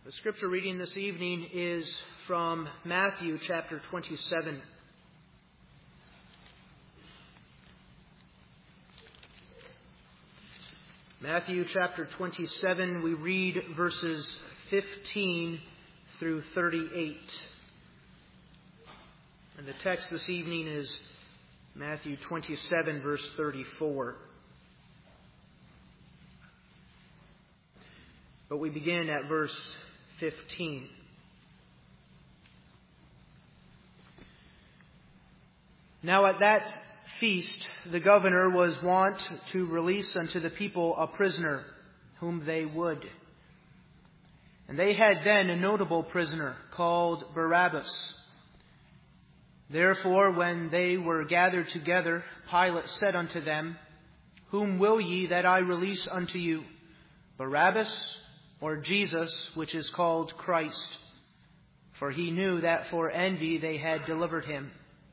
The scripture reading this evening is from Matthew chapter 27. Matthew chapter 27, we read verses 15 through 38. And the text this evening is Matthew 27, verse 34. But we begin at verse 15. Now at that feast the governor was wont to release unto the people a prisoner, whom they would. And they had then a notable prisoner, called Barabbas. Therefore, when they were gathered together, Pilate said unto them, Whom will ye that I release unto you, Barabbas, or Jesus, which is called Christ? For he knew that for envy they had delivered him.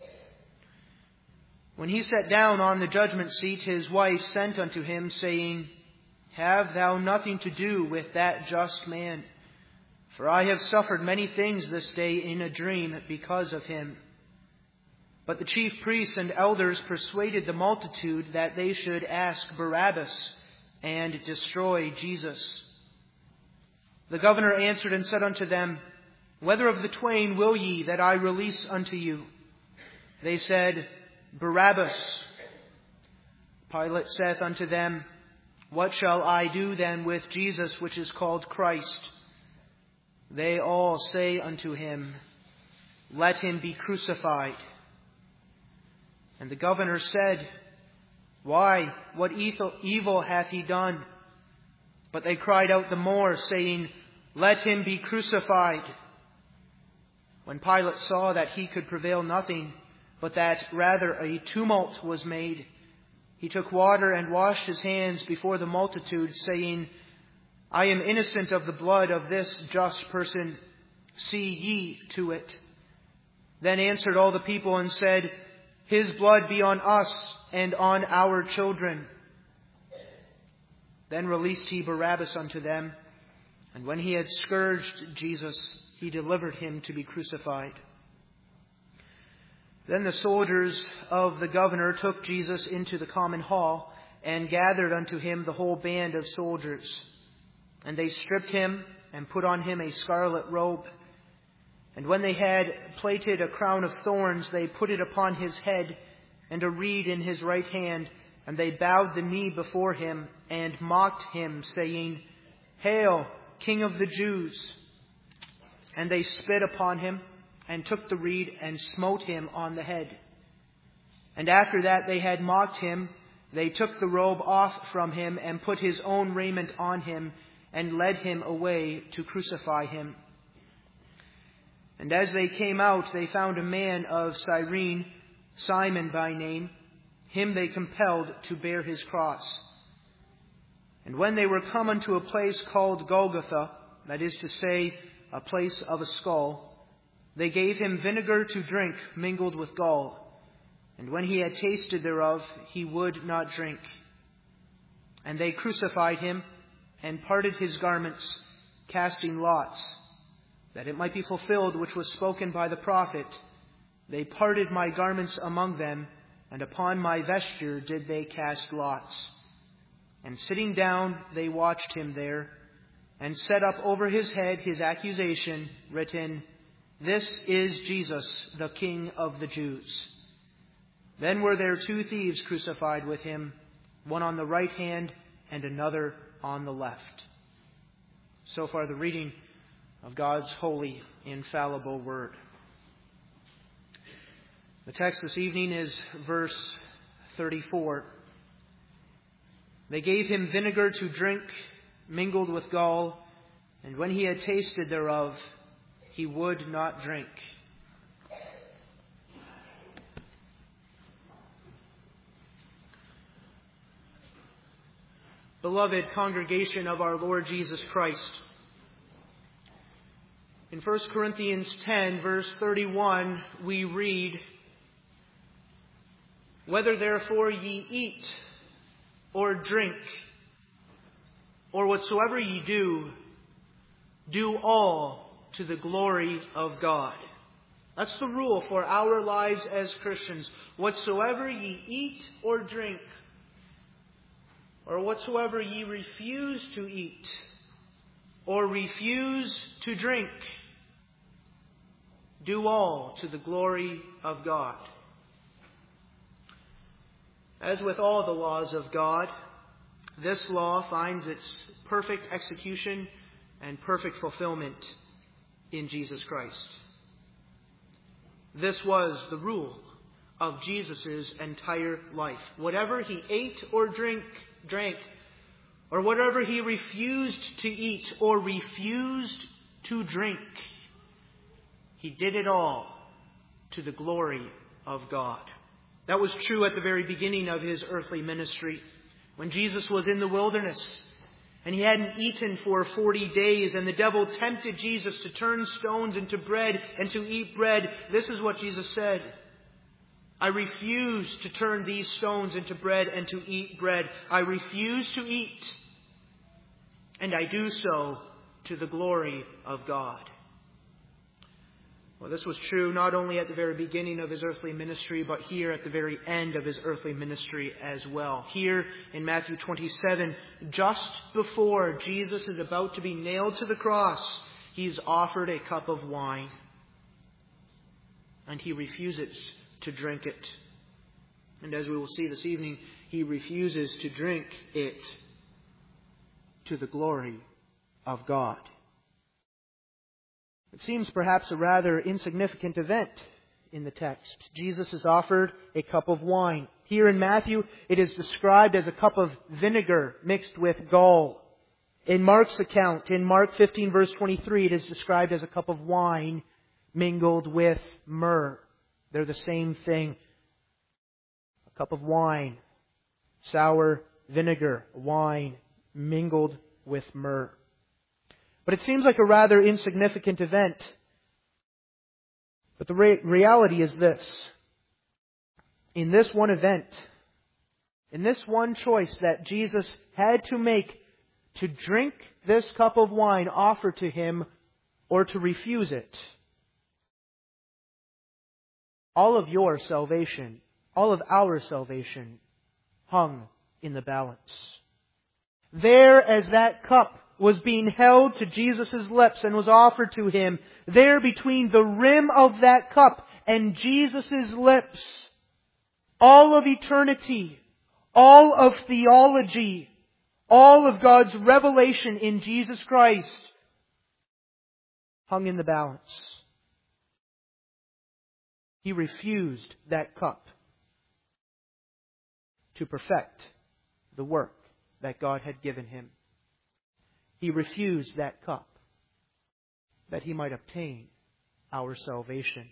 When he sat down on the judgment seat, his wife sent unto him, saying, Have thou nothing to do with that just man? For I have suffered many things this day in a dream because of him. But the chief priests and elders persuaded the multitude that they should ask Barabbas and destroy Jesus. The governor answered and said unto them, Whether of the twain will ye that I release unto you? They said, Barabbas. Pilate saith unto them, What shall I do then with Jesus, which is called Christ? They all say unto him, Let him be crucified. And the governor said, Why, what evil hath he done? But they cried out the more, saying, Let him be crucified. When Pilate saw that he could prevail nothing, but that rather a tumult was made, he took water and washed his hands before the multitude, saying, I am innocent of the blood of this just person. See ye to it. Then answered all the people and said, His blood be on us and on our children. Then released he Barabbas unto them, and when he had scourged Jesus, he delivered him to be crucified. Then the soldiers of the governor took Jesus into the common hall, and gathered unto him the whole band of soldiers. And they stripped him, and put on him a scarlet robe. And when they had plaited a crown of thorns, they put it upon his head, and a reed in his right hand. And they bowed the knee before him, and mocked him, saying, Hail, King of the Jews! And they spit upon him, and took the reed, and smote him on the head. And after that they had mocked him, they took the robe off from him, and put his own raiment on him, and led him away to crucify him. And as they came out, they found a man of Cyrene, Simon by name. Him they compelled to bear his cross. And when they were come unto a place called Golgotha, that is to say, a place of a skull, they gave him vinegar to drink mingled with gall. And when he had tasted thereof, he would not drink. And they crucified him, and parted his garments, casting lots, that it might be fulfilled which was spoken by the prophet, They parted my garments among them, and upon my vesture did they cast lots. And sitting down, they watched him there, and set up over his head his accusation, written, This is Jesus, the King of the Jews. Then were there 2 thieves crucified with him, one on the right hand, and another on the left. So far the reading of God's holy, infallible word. The text this evening is verse 34. They gave him vinegar to drink, mingled with gall, and when he had tasted thereof, he would not drink. Beloved congregation of our Lord Jesus Christ, in 1 Corinthians 10, verse 31, we read, Whether therefore ye eat or drink, or whatsoever ye do, do all to the glory of God. That's the rule for our lives as Christians. Whatsoever ye eat or drink, or whatsoever ye refuse to eat, or refuse to drink, do all to the glory of God. As with all the laws of God, this law finds its perfect execution and perfect fulfillment in Jesus Christ. This was the rule of Jesus' entire life. Whatever he ate or drank, or whatever he refused to eat or refused to drink, he did it all to the glory of God. That was true at the very beginning of his earthly ministry. When Jesus was in the wilderness and he hadn't eaten for 40 days and the devil tempted Jesus to turn stones into bread and to eat bread, this is what Jesus said. I refuse to turn these stones into bread and to eat bread. I refuse to eat, and I do so to the glory of God. Well, this was true not only at the very beginning of his earthly ministry, but here at the very end of his earthly ministry as well. Here in Matthew 27, just before Jesus is about to be nailed to the cross, he's offered a cup of wine, and he refuses to drink it. And as we will see this evening, he refuses to drink it to the glory of God. It seems perhaps a rather insignificant event in the text. Jesus is offered a cup of wine. Here in Matthew, it is described as a cup of vinegar mixed with gall. In Mark's account, in Mark 15 verse 23, it is described as a cup of wine mingled with myrrh. They're the same thing. A cup of wine, sour vinegar, wine mingled with myrrh. But it seems like a rather insignificant event. But the reality is this. In this one event, in this one choice that Jesus had to make to drink this cup of wine offered to him or to refuse it, all of your salvation, all of our salvation hung in the balance. There, as that cup was being held to Jesus' lips and was offered to him, there between the rim of that cup and Jesus' lips, all of eternity, all of theology, all of God's revelation in Jesus Christ hung in the balance. He refused that cup to perfect the work that God had given him. He refused that cup that he might obtain our salvation.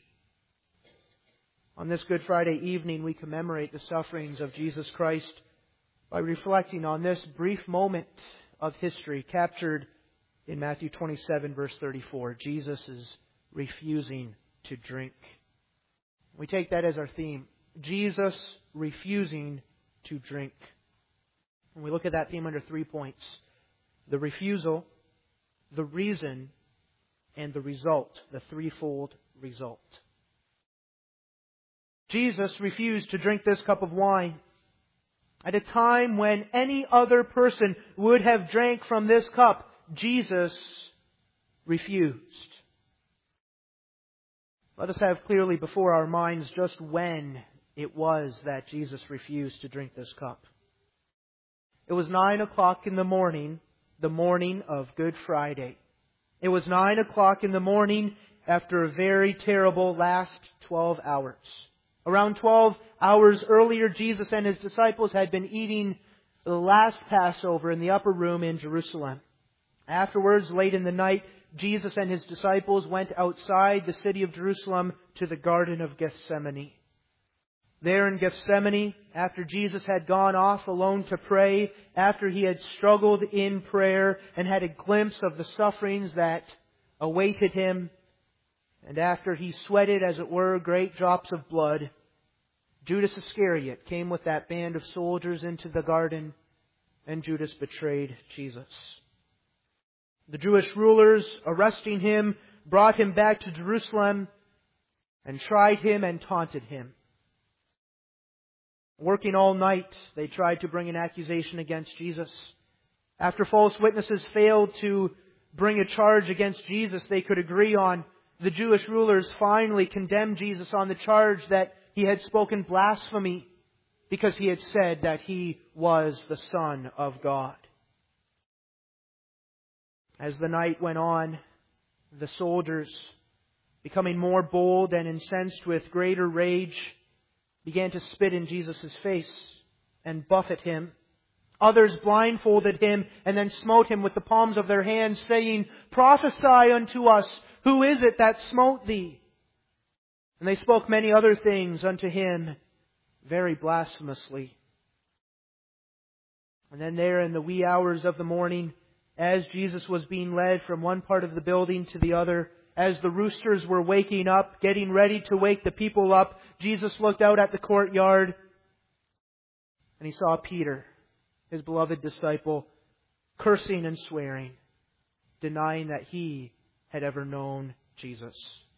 On this Good Friday evening, we commemorate the sufferings of Jesus Christ by reflecting on this brief moment of history captured in Matthew 27, verse 34. Jesus is refusing to drink. We take that as our theme. Jesus refusing to drink. And we look at that theme under 3 points. The refusal, the reason, and the result. The threefold result. Jesus refused to drink this cup of wine at a time when any other person would have drank from this cup. Jesus refused. Let us have clearly before our minds just when it was that Jesus refused to drink this cup. It was 9 o'clock in the morning of Good Friday. It was 9 o'clock in the morning after a very terrible last 12 hours. Around 12 hours earlier, Jesus and his disciples had been eating the last Passover in the upper room in Jerusalem. Afterwards, late in the night, Jesus and his disciples went outside the city of Jerusalem to the Garden of Gethsemane. There in Gethsemane, after Jesus had gone off alone to pray, after he had struggled in prayer and had a glimpse of the sufferings that awaited him, and after he sweated, as it were, great drops of blood, Judas Iscariot came with that band of soldiers into the garden, and Judas betrayed Jesus. The Jewish rulers, arresting him, brought him back to Jerusalem and tried him and taunted him. Working all night, they tried to bring an accusation against Jesus. After false witnesses failed to bring a charge against Jesus they could agree on, the Jewish rulers finally condemned Jesus on the charge that he had spoken blasphemy because he had said that he was the Son of God. As the night went on, the soldiers, becoming more bold and incensed with greater rage, began to spit in Jesus' face and buffet him. Others blindfolded him and then smote him with the palms of their hands, saying, "Prophesy unto us, who is it that smote thee?" And they spoke many other things unto him, very blasphemously. And then there in the wee hours of the morning, as Jesus was being led from one part of the building to the other, as the roosters were waking up, getting ready to wake the people up, Jesus looked out at the courtyard and he saw Peter, his beloved disciple, cursing and swearing, denying that he had ever known Jesus.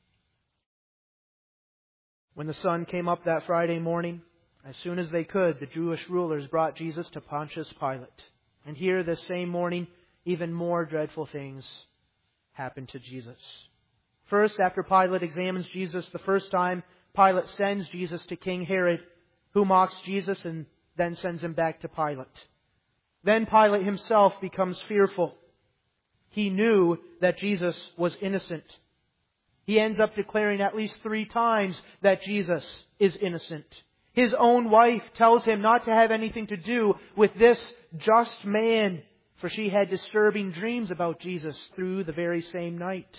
When the sun came up that Friday morning, as soon as they could, the Jewish rulers brought Jesus to Pontius Pilate. And here, this same morning, even more dreadful things happened to Jesus. First, after Pilate examines Jesus the first time, Pilate sends Jesus to King Herod, who mocks Jesus and then sends him back to Pilate. Then Pilate himself becomes fearful. He knew that Jesus was innocent. He ends up declaring at least 3 times that Jesus is innocent. His own wife tells him not to have anything to do with this just man, for she had disturbing dreams about Jesus through the very same night.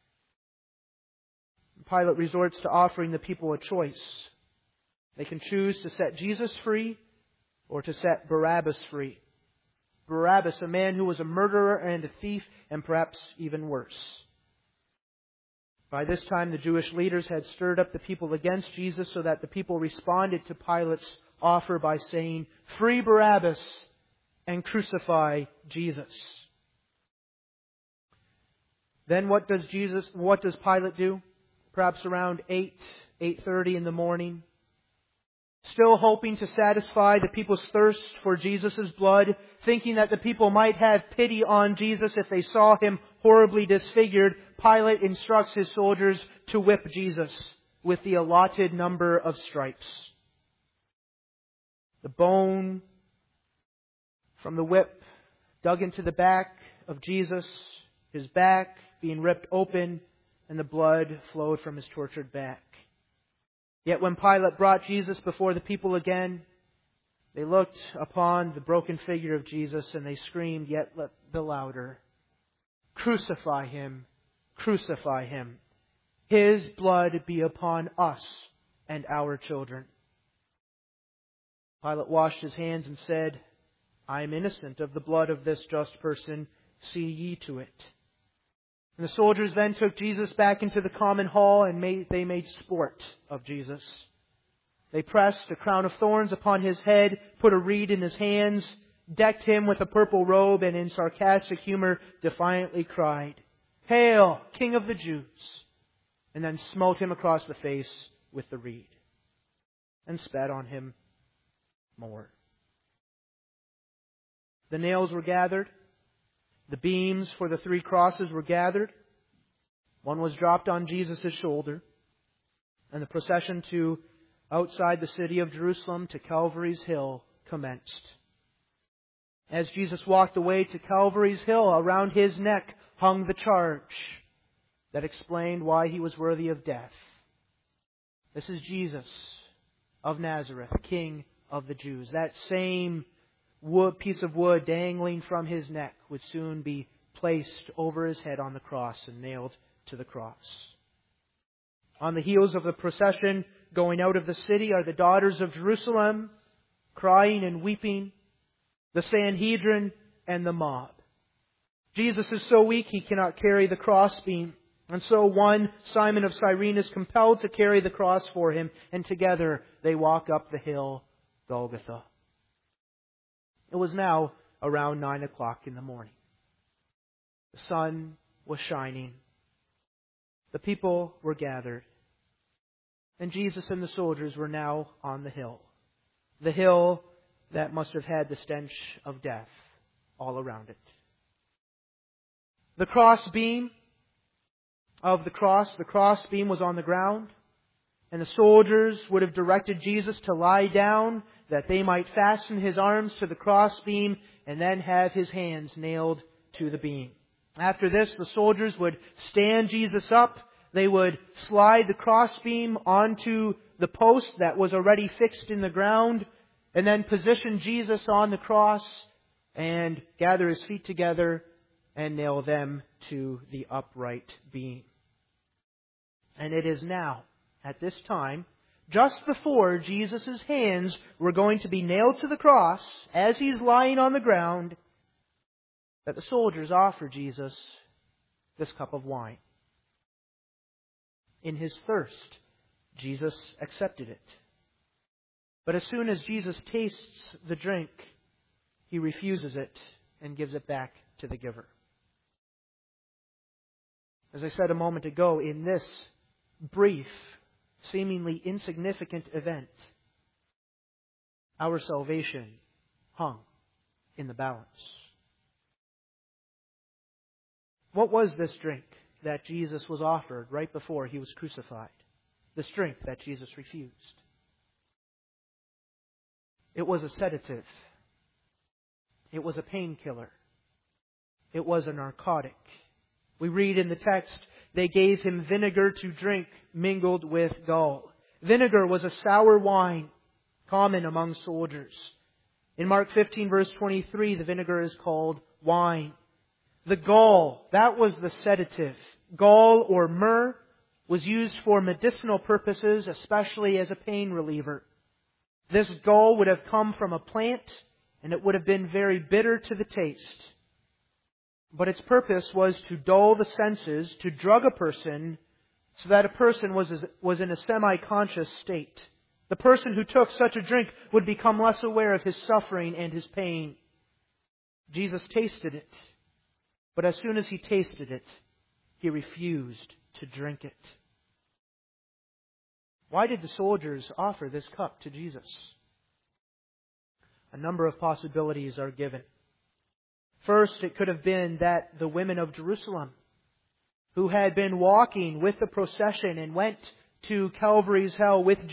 Pilate resorts to offering the people a choice. They can choose to set Jesus free or to set Barabbas free. Barabbas, a man who was a murderer and a thief, and perhaps even worse. By this time, the Jewish leaders had stirred up the people against Jesus so that the people responded to Pilate's offer by saying, "Free Barabbas and crucify Jesus." Then what does Pilate do? Perhaps around 8:30 in the morning, still hoping to satisfy the people's thirst for Jesus' blood, thinking that the people might have pity on Jesus if they saw him horribly disfigured, Pilate instructs his soldiers to whip Jesus with the allotted number of stripes. The bone from the whip dug into the back of Jesus, his back being ripped open, and the blood flowed from his tortured back. Yet when Pilate brought Jesus before the people again, they looked upon the broken figure of Jesus and they screamed yet the louder, "Crucify him! Crucify him! His blood be upon us and our children." Pilate washed his hands and said, "I am innocent of the blood of this just person. See ye to it." And the soldiers then took Jesus back into the common hall and they made sport of Jesus. They pressed a crown of thorns upon his head, put a reed in his hands, decked him with a purple robe, and in sarcastic humor defiantly cried, "Hail, King of the Jews!" And then smote him across the face with the reed and spat on him more. The nails were gathered. The beams for the 3 crosses were gathered. One was dropped on Jesus' shoulder. And the procession to outside the city of Jerusalem to Calvary's Hill commenced. As Jesus walked away to Calvary's Hill, around his neck hung the charge that explained why he was worthy of death. This is Jesus of Nazareth, King of the Jews. That same piece of wood dangling from his neck would soon be placed over his head on the cross and nailed to the cross. On the heels of the procession going out of the city are the daughters of Jerusalem, crying and weeping, the Sanhedrin and the mob. Jesus is so weak he cannot carry the crossbeam, and so one, Simon of Cyrene, is compelled to carry the cross for him, and together they walk up the hill, Golgotha. It was now around 9 o'clock in the morning. The sun was shining. The people were gathered. And Jesus and the soldiers were now on the hill. The hill that must have had the stench of death all around it. The crossbeam of the crossbeam was on the ground. And the soldiers would have directed Jesus to lie down that they might fasten His arms to the crossbeam and then have His hands nailed to the beam. After this, the soldiers would stand Jesus up. They would slide the crossbeam onto the post that was already fixed in the ground and then position Jesus on the cross and gather His feet together and nail them to the upright beam. And it is now, at this time, just before Jesus' hands were going to be nailed to the cross, as He's lying on the ground, that the soldiers offer Jesus this cup of wine. In His thirst, Jesus accepted it. But as soon as Jesus tastes the drink, He refuses it and gives it back to the giver. As I said a moment ago, in this brief, seemingly insignificant event, our salvation hung in the balance. What was this drink that Jesus was offered right before He was crucified? This drink that Jesus refused. It was a sedative. It was a painkiller. It was a narcotic. We read in the text, they gave Him vinegar to drink mingled with gall. Vinegar was a sour wine common among soldiers. In Mark 15 verse 23, the vinegar is called wine. The gall, that was the sedative. Gall or myrrh was used for medicinal purposes, especially as a pain reliever. This gall would have come from a plant, and it would have been very bitter to the taste. But its purpose was to dull the senses, to drug a person, so that a person was in a semi-conscious state. The person who took such a drink would become less aware of his suffering and his pain. Jesus tasted it. But as soon as He tasted it, He refused to drink it. Why did the soldiers offer this cup to Jesus? A number of possibilities are given. First, it could have been that the women of Jerusalem, who had been walking with the procession and went to Calvary's Hill with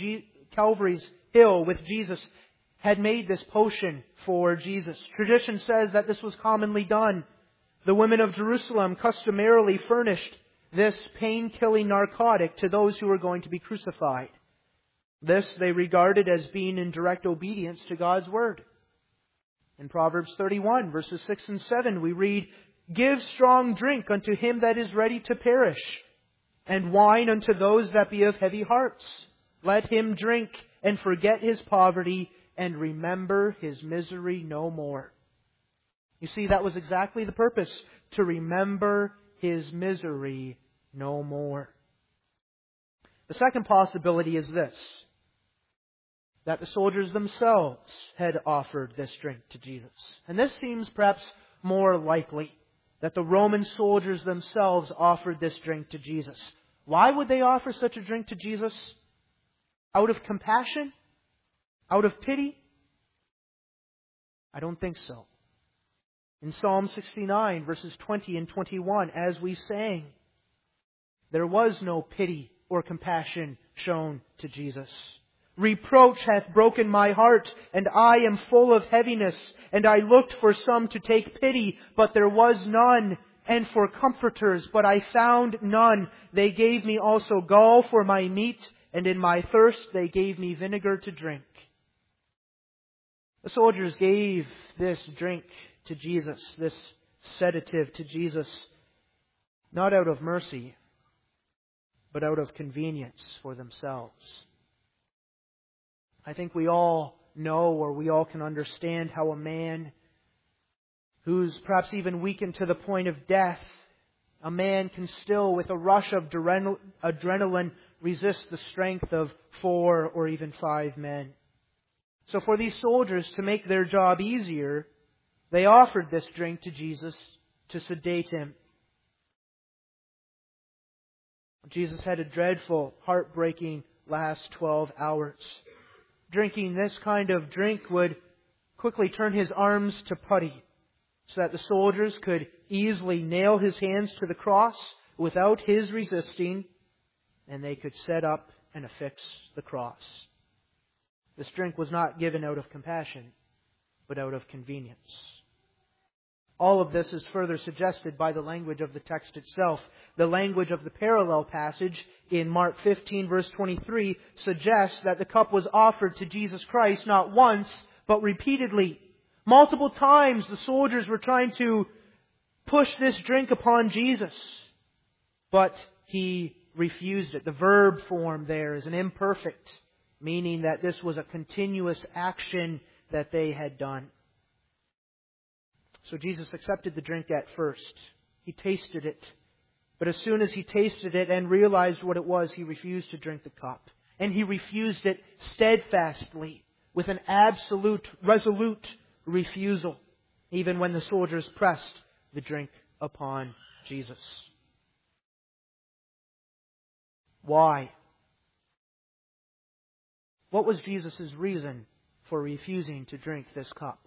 Jesus, had made this potion for Jesus. Tradition says that this was commonly done. The women of Jerusalem customarily furnished this pain-killing narcotic to those who were going to be crucified. This they regarded as being in direct obedience to God's Word. In Proverbs 31, verses 6 and 7, we read, "Give strong drink unto him that is ready to perish, and wine unto those that be of heavy hearts. Let him drink and forget his poverty, and remember his misery no more." You see, that was exactly the purpose, to remember his misery no more. The second possibility is this, that the soldiers themselves had offered this drink to Jesus. And this seems perhaps more likely, that the Roman soldiers themselves offered this drink to Jesus. Why would they offer such a drink to Jesus? Out of compassion? Out of pity? I don't think so. In Psalm 69, verses 20 and 21, as we sang, there was no pity or compassion shown to Jesus. "Reproach hath broken my heart, and I am full of heaviness. And I looked for some to take pity, but there was none, and for comforters, but I found none. They gave me also gall for my meat, and in my thirst they gave me vinegar to drink." The soldiers gave this drink to Jesus, this sedative to Jesus, not out of mercy, but out of convenience for themselves. I think we all know, or we all can understand, how a man who's perhaps even weakened to the point of death, a man can still, with a rush of adrenaline, resist the strength of 4 or even 5 men. So for these soldiers, to make their job easier, they offered this drink to Jesus to sedate Him. Jesus had a dreadful, heartbreaking last 12 hours. Drinking this kind of drink would quickly turn his arms to putty, so that the soldiers could easily nail his hands to the cross without his resisting, and they could set up and affix the cross. This drink was not given out of compassion, but out of convenience. All of this is further suggested by the language of the text itself. The language of the parallel passage in Mark 15 verse 23 suggests that the cup was offered to Jesus Christ not once, but repeatedly. Multiple times the soldiers were trying to push this drink upon Jesus, but He refused it. The verb form there is an imperfect, meaning that this was a continuous action that they had done. So Jesus accepted the drink at first. He tasted it. But as soon as He tasted it and realized what it was, He refused to drink the cup. And He refused it steadfastly, with an absolute, resolute refusal, even when the soldiers pressed the drink upon Jesus. Why? What was Jesus' reason for refusing to drink this cup?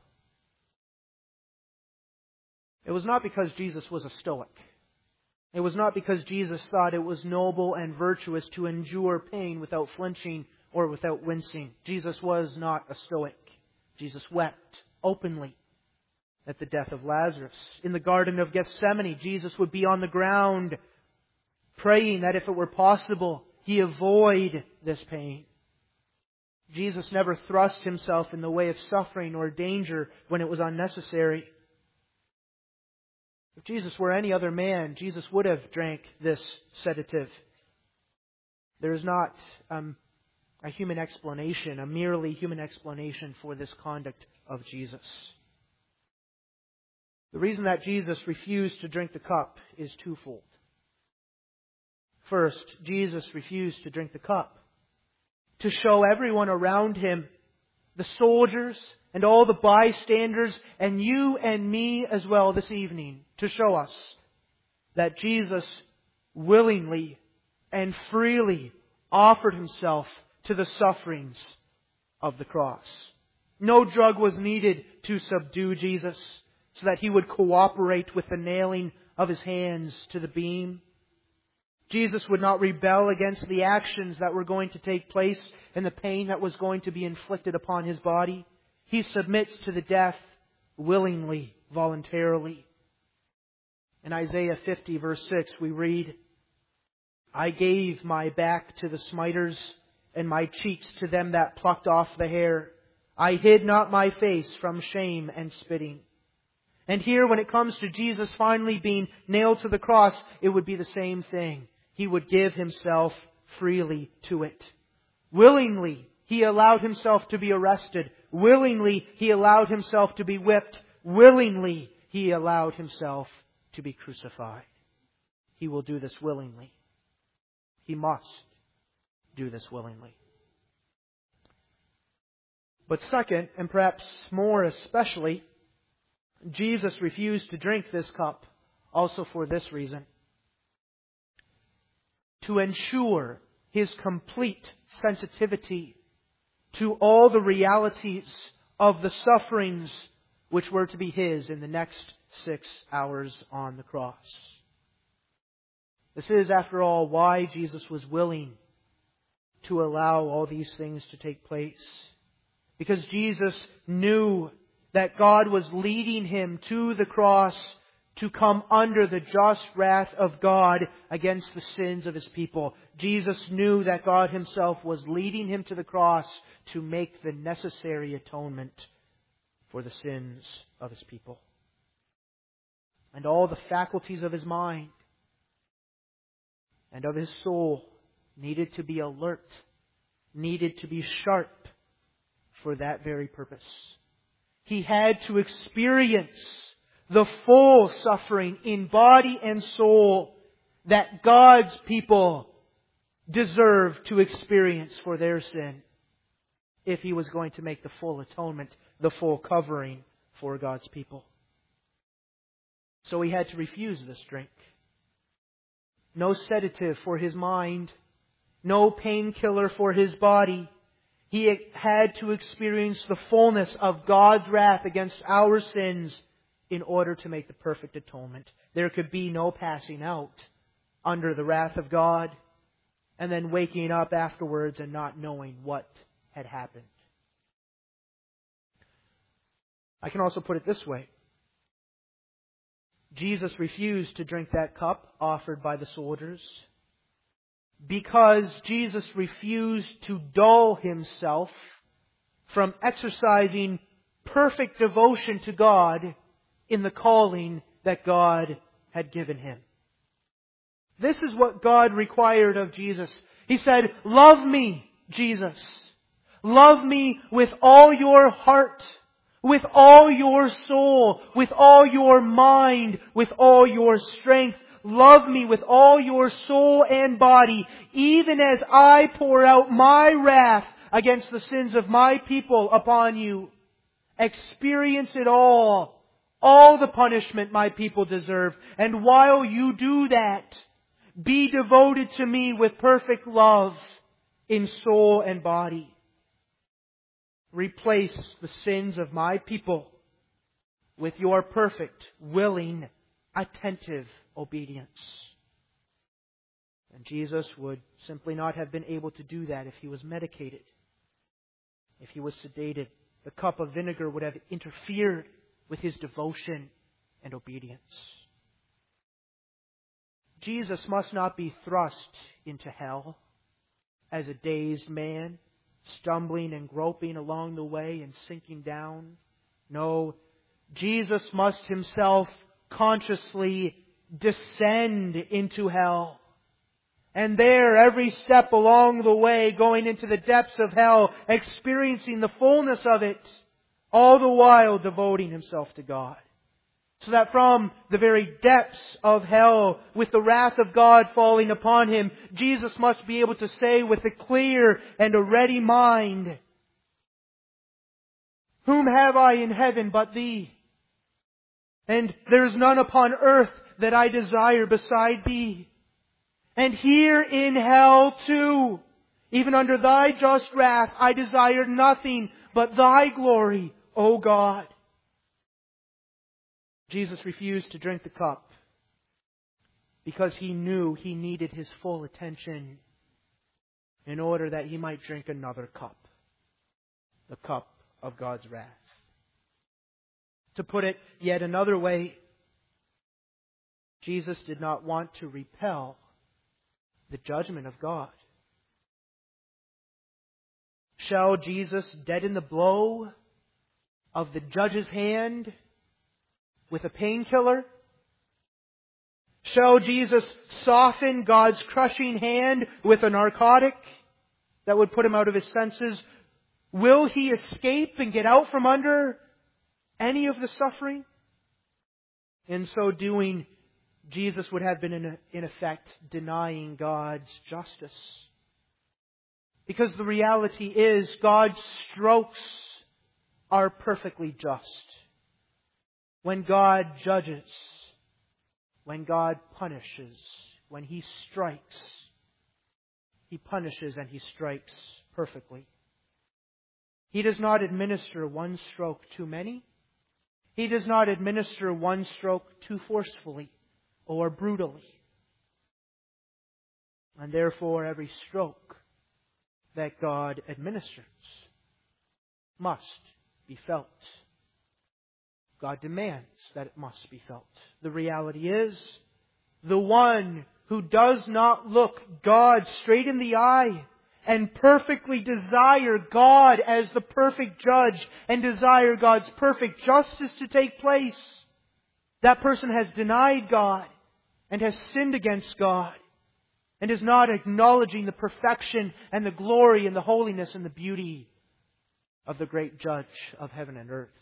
It was not because Jesus was a stoic. It was not because Jesus thought it was noble and virtuous to endure pain without flinching or without wincing. Jesus was not a stoic. Jesus wept openly at the death of Lazarus. In the Garden of Gethsemane, Jesus would be on the ground praying that if it were possible, He avoid this pain. Jesus never thrust Himself in the way of suffering or danger when it was unnecessary. If Jesus were any other man, Jesus would have drank this sedative. There is not a human explanation, a merely human explanation for this conduct of Jesus. The reason that Jesus refused to drink the cup is twofold. First, Jesus refused to drink the cup to show everyone around Him, the soldiers and all the bystanders, and you and me as well this evening, to show us that Jesus willingly and freely offered Himself to the sufferings of the cross. No drug was needed to subdue Jesus so that He would cooperate with the nailing of His hands to the beam. Jesus would not rebel against the actions that were going to take place and the pain that was going to be inflicted upon His body. He submits to the death willingly, voluntarily. In Isaiah 50 verse 6 we read, I gave my back to the smiters and my cheeks to them that plucked off the hair. I hid not my face from shame and spitting. And here when it comes to Jesus finally being nailed to the cross, it would be the same thing. He would give Himself freely to it. Willingly, He allowed Himself to be arrested. Willingly, He allowed Himself to be whipped. Willingly, He allowed Himself to be crucified. He will do this willingly. He must do this willingly. But second, and perhaps more especially, Jesus refused to drink this cup also for this reason. To ensure His complete sensitivity to all the realities of the sufferings which were to be His in the next 6 hours on the cross. This is, after all, why Jesus was willing to allow all these things to take place. Because Jesus knew that God was leading Him to the cross to come under the just wrath of God against the sins of His people. Jesus knew that God Himself was leading Him to the cross to make the necessary atonement for the sins of His people. And all the faculties of His mind and of His soul needed to be alert, needed to be sharp for that very purpose. He had to experience the full suffering in body and soul that God's people deserve to experience for their sin if He was going to make the full atonement, the full covering for God's people. So He had to refuse this drink. no sedative for his mind, no painkiller for his body. He had to experience the fullness of God's wrath against our sins in order to make the perfect atonement. There could be no passing out under the wrath of God and then waking up afterwards and not knowing what had happened. I can also put it this way. Jesus refused to drink that cup offered by the soldiers because Jesus refused to dull himself from exercising perfect devotion to God in the calling that God had given him. This is what God required of Jesus. He said, "Love me, Jesus. Love me with all your heart, with all your soul, with all your mind, with all your strength. Love me with all your soul and body, even as I pour out my wrath against the sins of my people upon you. Experience it all the punishment my people deserve. And while you do that, be devoted to me with perfect love in soul and body. Replace the sins of my people with your perfect, willing, attentive obedience." And Jesus would simply not have been able to do that if he was medicated, if he was sedated. The cup of vinegar would have interfered with his devotion and obedience. Jesus must not be thrust into hell as a dazed man, stumbling and groping along the way and sinking down. No, Jesus must himself consciously descend into hell. And there, every step along the way, going into the depths of hell, experiencing the fullness of it, all the while devoting himself to God. So that from the very depths of hell, with the wrath of God falling upon him, Jesus must be able to say with a clear and a ready mind, "Whom have I in heaven but thee? And there is none upon earth that I desire beside thee. And here in hell too, even under thy just wrath, I desire nothing but thy glory, O God." Jesus refused to drink the cup because he knew he needed his full attention in order that he might drink another cup, the cup of God's wrath. To put it yet another way, Jesus did not want to repel the judgment of God. Shall Jesus deaden the blow of the judge's hand with a painkiller? Shall Jesus soften God's crushing hand with a narcotic that would put him out of his senses? Will he escape and get out from under any of the suffering? In so doing, Jesus would have been in effect denying God's justice. Because the reality is, God's strokes are perfectly just. When God judges, when God punishes, when He strikes, He punishes and He strikes perfectly. He does not administer one stroke too many. He does not administer one stroke too forcefully or brutally. And therefore, every stroke that God administers must be felt. God demands that it must be felt. The reality is, the one who does not look God straight in the eye and perfectly desire God as the perfect judge and desire God's perfect justice to take place, that person has denied God and has sinned against God and is not acknowledging the perfection and the glory and the holiness and the beauty of the great judge of heaven and earth.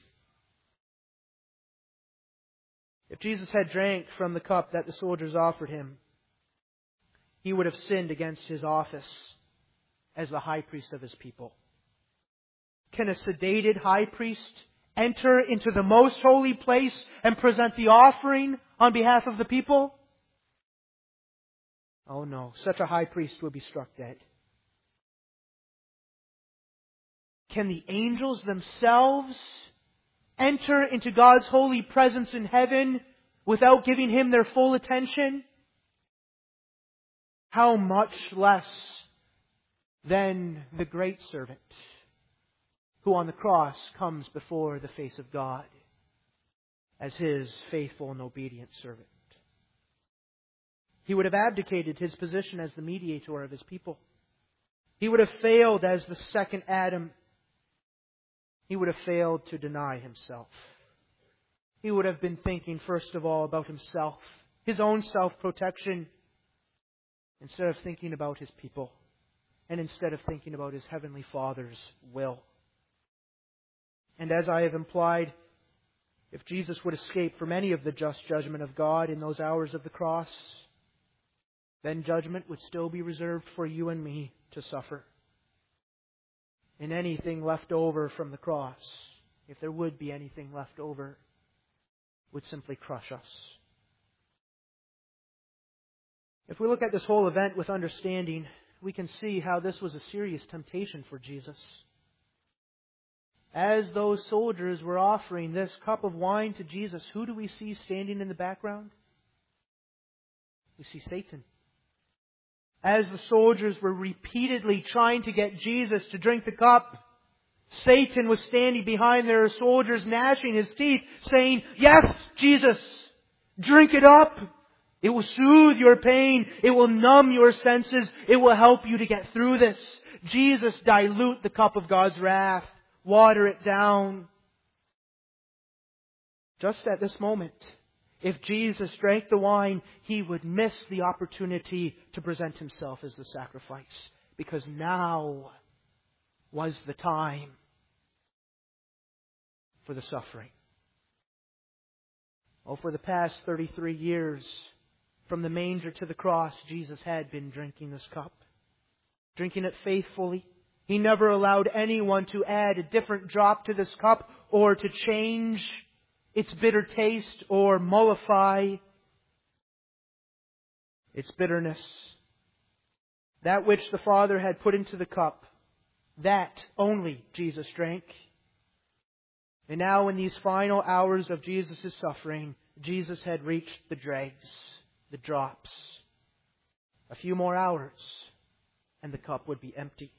If Jesus had drank from the cup that the soldiers offered Him, He would have sinned against His office as the high priest of His people. Can a sedated high priest enter into the most holy place and present the offering on behalf of the people? Oh no, such a high priest would be struck dead. Can the angels themselves enter into God's holy presence in heaven without giving Him their full attention? How much less than the great servant who on the cross comes before the face of God as His faithful and obedient servant. He would have abdicated His position as the mediator of His people. He would have failed as the second Adam. He would have failed to deny Himself. He would have been thinking first of all about Himself, His own self-protection, instead of thinking about His people, and instead of thinking about His Heavenly Father's will. And as I have implied, if Jesus would escape from any of the just judgment of God in those hours of the cross, then judgment would still be reserved for you and me to suffer. And anything left over from the cross, if there would be anything left over, would simply crush us. If we look at this whole event with understanding, we can see how this was a serious temptation for Jesus. As those soldiers were offering this cup of wine to Jesus, who do we see standing in the background? We see Satan. As the soldiers were repeatedly trying to get Jesus to drink the cup, Satan was standing behind their soldiers, gnashing his teeth, saying, "Yes, Jesus, drink it up. It will soothe your pain. It will numb your senses. It will help you to get through this. Jesus, dilute the cup of God's wrath. Water it down." Just at this moment, if Jesus drank the wine, He would miss the opportunity to present Himself as the sacrifice. Because now was the time for the suffering. Oh, for the past 33 years, from the manger to the cross, Jesus had been drinking this cup. Drinking it faithfully. He never allowed anyone to add a different drop to this cup or to change its bitter taste or mollify its bitterness. That which the Father had put into the cup, that only Jesus drank. And now in these final hours of Jesus' suffering, Jesus had reached the dregs, the drops. A few more hours and the cup would be empty.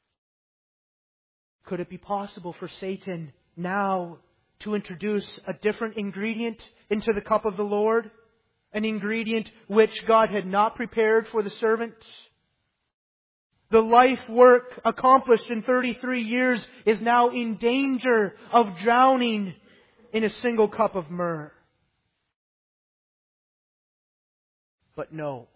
Could it be possible for Satan now to introduce a different ingredient into the cup of the Lord? An ingredient which God had not prepared for the servant? The life work accomplished in 33 years is now in danger of drowning in a single cup of myrrh. But no.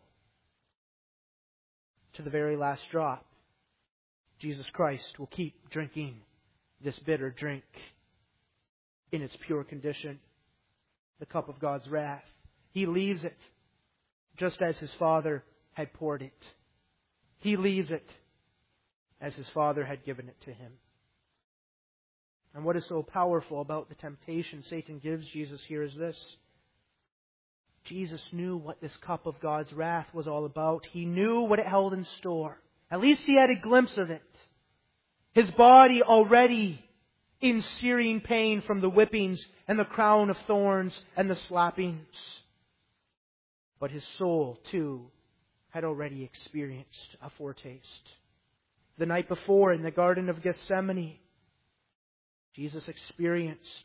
To the very last drop, Jesus Christ will keep drinking this bitter drink in its pure condition, the cup of God's wrath. He leaves it just as His Father had poured it. He leaves it as His Father had given it to Him. And what is so powerful about the temptation Satan gives Jesus here is this. Jesus knew what this cup of God's wrath was all about. He knew what it held in store. At least he had a glimpse of it. His body already in searing pain from the whippings and the crown of thorns and the slappings. But his soul, too, had already experienced a foretaste. The night before in the Garden of Gethsemane, Jesus experienced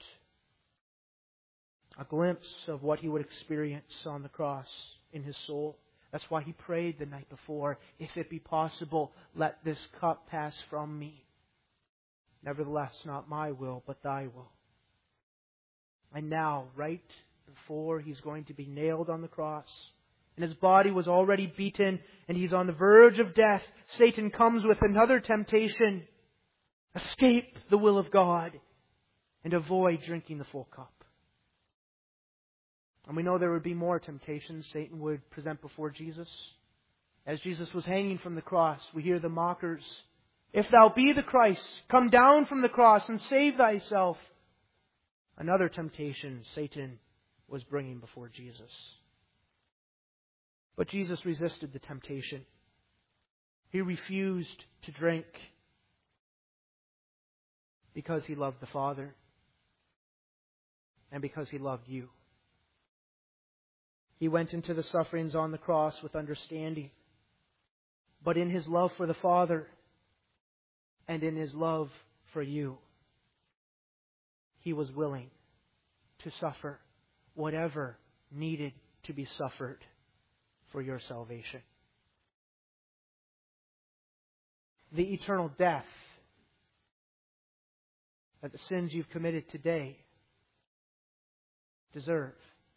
a glimpse of what He would experience on the cross in His soul. That's why He prayed the night before, "If it be possible, let this cup pass from me. Nevertheless, not my will, but Thy will." And now, right before He's going to be nailed on the cross, and His body was already beaten, and He's on the verge of death, Satan comes with another temptation. Escape the will of God and avoid drinking the full cup. And we know there would be more temptations Satan would present before Jesus. As Jesus was hanging from the cross, we hear the mockers, "If Thou be the Christ, come down from the cross and save Thyself." Another temptation Satan was bringing before Jesus. But Jesus resisted the temptation. He refused to drink because He loved the Father and because He loved you. He went into the sufferings on the cross with understanding. But in His love for the Father and in His love for you, He was willing to suffer whatever needed to be suffered for your salvation. The eternal death that the sins you've committed today deserve.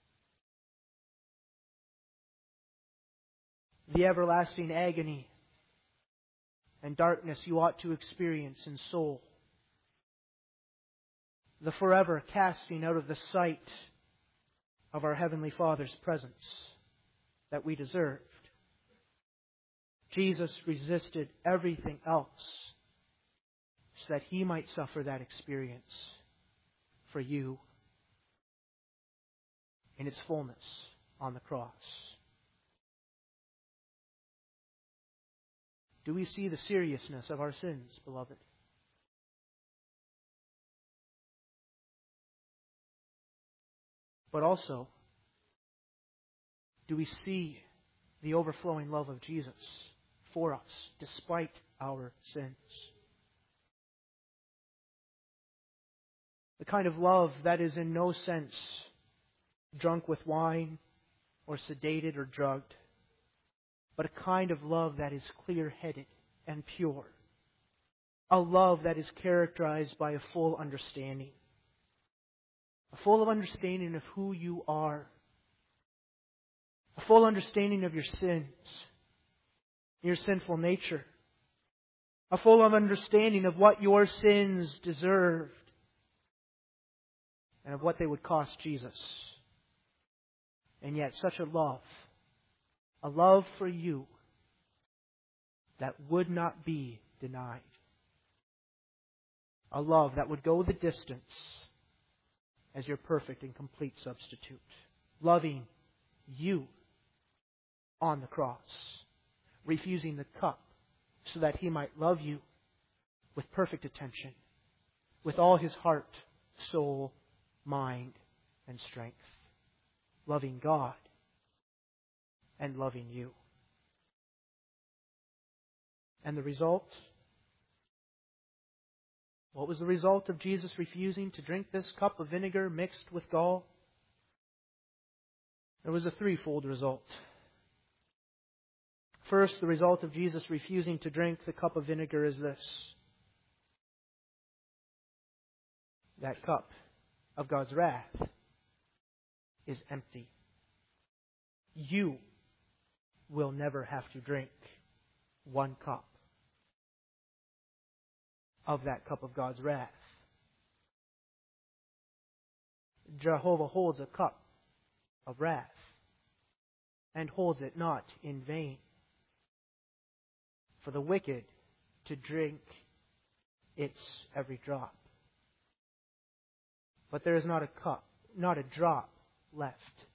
The everlasting agony and darkness you ought to experience in soul. The forever casting out of the sight of our Heavenly Father's presence that we deserved. Jesus resisted everything else so that He might suffer that experience for you in its fullness on the cross. Do we see the seriousness of our sins, beloved? But also, do we see the overflowing love of Jesus for us, despite our sins? The kind of love that is in no sense drunk with wine or sedated or drugged, but a kind of love that is clear-headed and pure. A love that is characterized by a full understanding. A full understanding of who you are. A full understanding of your sins, your sinful nature. A full understanding of what your sins deserved and of what they would cost Jesus. And yet such a love for you that would not be denied. A love that would go the distance as your perfect and complete substitute. Loving you on the cross. Refusing the cup so that He might love you with perfect attention. With all His heart, soul, mind, and strength. Loving God and loving you. And the result? What was the result of Jesus refusing to drink this cup of vinegar mixed with gall? There was a threefold result. First, the result of Jesus refusing to drink the cup of vinegar is this. That cup of God's wrath is empty. You will never have to drink one cup of that cup of God's wrath. Jehovah holds a cup of wrath and holds it not in vain for the wicked to drink its every drop. But there is not a cup, not a drop left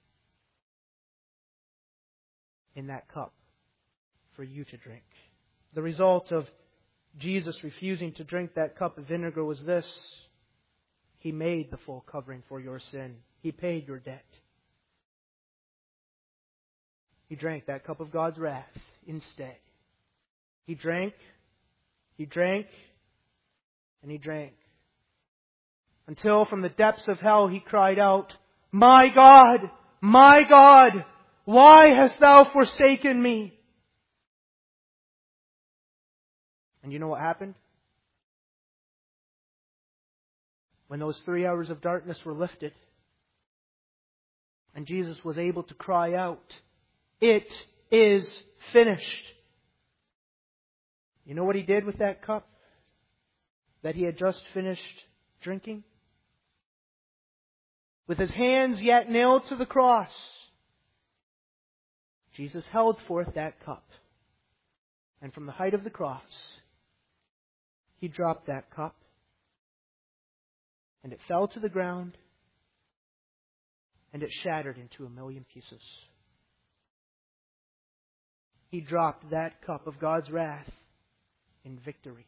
in that cup for you to drink. The result of Jesus refusing to drink that cup of vinegar was this. He made the full covering for your sin. He paid your debt. He drank that cup of God's wrath instead. He drank, and He drank. Until from the depths of hell He cried out, my God, why hast Thou forsaken me? And you know what happened? When those 3 hours of darkness were lifted, and Jesus was able to cry out, it is finished. You know what He did with that cup that He had just finished drinking? With His hands yet nailed to the cross, Jesus held forth that cup. And from the height of the cross, He dropped that cup. And it fell to the ground. And it shattered into a million pieces. He dropped that cup of God's wrath in victory,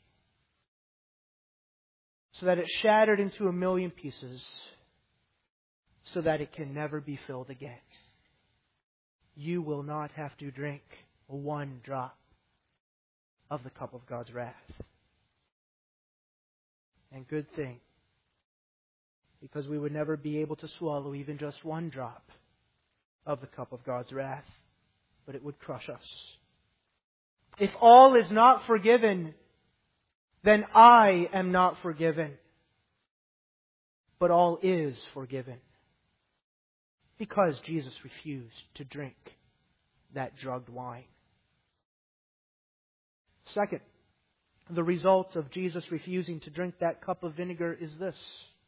so that it shattered into a million pieces, so that it can never be filled again. You will not have to drink one drop of the cup of God's wrath. And good thing, because we would never be able to swallow even just one drop of the cup of God's wrath, but it would crush us. If all is not forgiven, then I am not forgiven. But all is forgiven, because Jesus refused to drink that drugged wine. Second, the result of Jesus refusing to drink that cup of vinegar is this: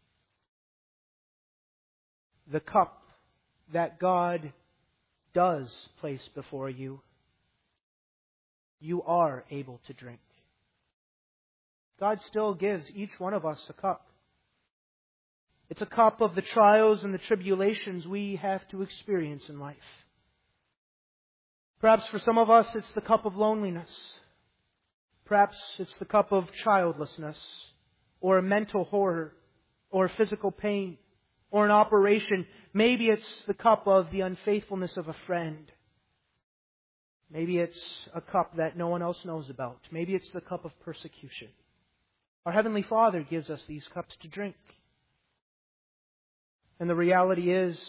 the cup that God does place before you, you are able to drink. God still gives each one of us a cup. It's a cup of the trials and the tribulations we have to experience in life. Perhaps for some of us it's the cup of loneliness. Perhaps it's the cup of childlessness, or mental horror, or physical pain, or an operation. Maybe it's the cup of the unfaithfulness of a friend. Maybe it's a cup that no one else knows about. Maybe it's the cup of persecution. Our Heavenly Father gives us these cups to drink. And the reality is,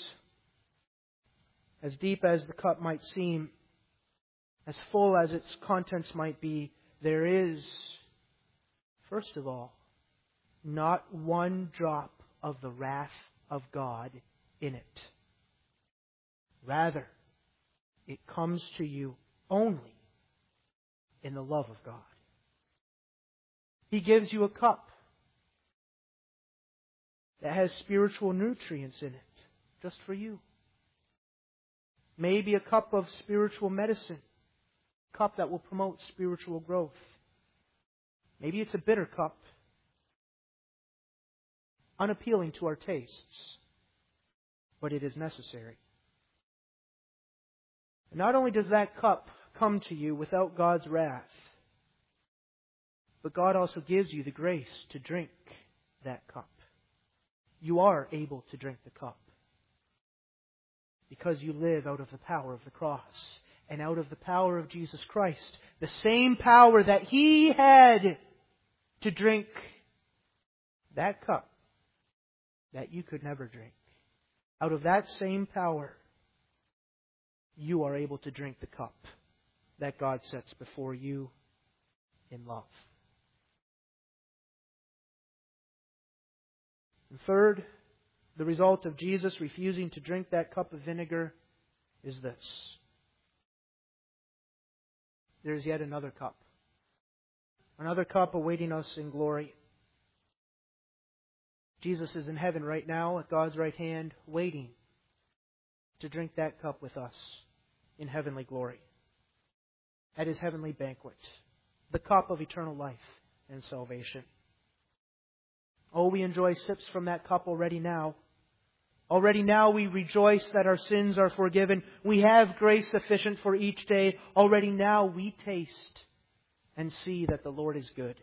as deep as the cup might seem, as full as its contents might be, there is, first of all, not one drop of the wrath of God in it. Rather, it comes to you only in the love of God. He gives you a cup that has spiritual nutrients in it, just for you. Maybe a cup of spiritual medicine, a cup that will promote spiritual growth. Maybe it's a bitter cup, unappealing to our tastes, but it is necessary. Not only does that cup come to you without God's wrath, but God also gives you the grace to drink that cup. You are able to drink the cup because you live out of the power of the cross and out of the power of Jesus Christ. The same power that He had to drink that cup that you could never drink. Out of that same power, you are able to drink the cup that God sets before you in love. And third, the result of Jesus refusing to drink that cup of vinegar is this: there's yet another cup. Another cup awaiting us in glory. Jesus is in heaven right now at God's right hand, waiting to drink that cup with us in heavenly glory, at His heavenly banquet, the cup of eternal life and salvation. Oh, we enjoy sips from that cup already now. Already now we rejoice that our sins are forgiven. We have grace sufficient for each day. Already now we taste and see that the Lord is good.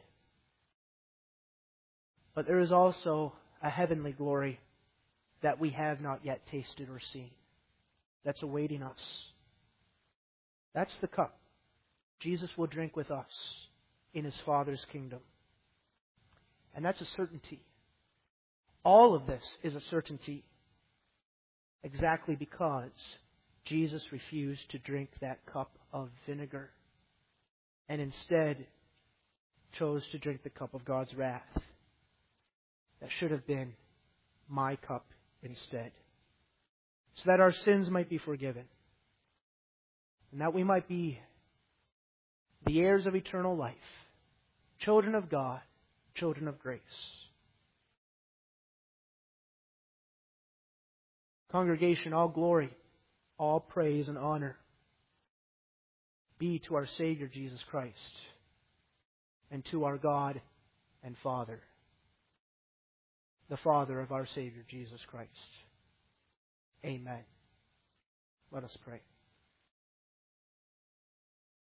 But there is also a heavenly glory that we have not yet tasted or seen, that's awaiting us. That's the cup Jesus will drink with us in His Father's kingdom. And that's a certainty. All of this is a certainty exactly because Jesus refused to drink that cup of vinegar and instead chose to drink the cup of God's wrath that should have been my cup instead, so that our sins might be forgiven and that we might be the heirs of eternal life, children of God, children of grace. Congregation, all glory, all praise and honor be to our Savior Jesus Christ and to our God and Father, the Father of our Savior Jesus Christ. Amen. Let us pray.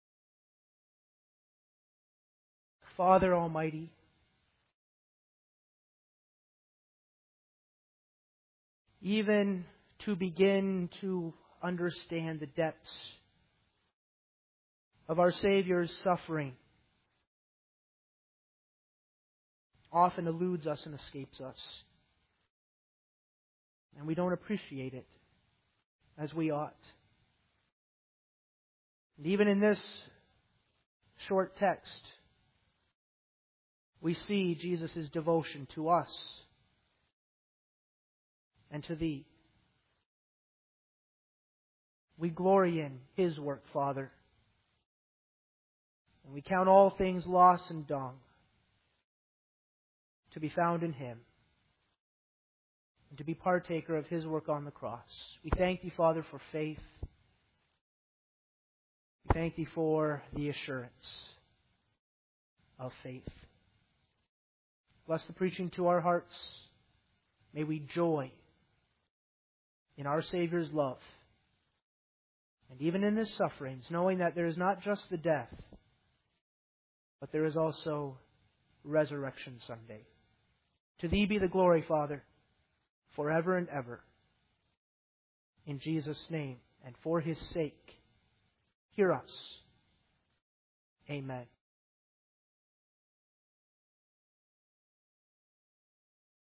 Father Almighty, even to begin to understand the depths of our Savior's suffering often eludes us and escapes us. And we don't appreciate it as we ought. And even in this short text, we see Jesus' devotion to us and to Thee. We glory in His work, Father. And we count all things loss and dung to be found in Him and to be partaker of His work on the cross. We thank Thee, Father, for faith. We thank Thee for the assurance of faith. Bless the preaching to our hearts. May we joy in our Savior's love. And even in His sufferings, knowing that there is not just the death, but there is also resurrection someday. To Thee be the glory, Father, forever and ever. In Jesus' name and for His sake, hear us. Amen.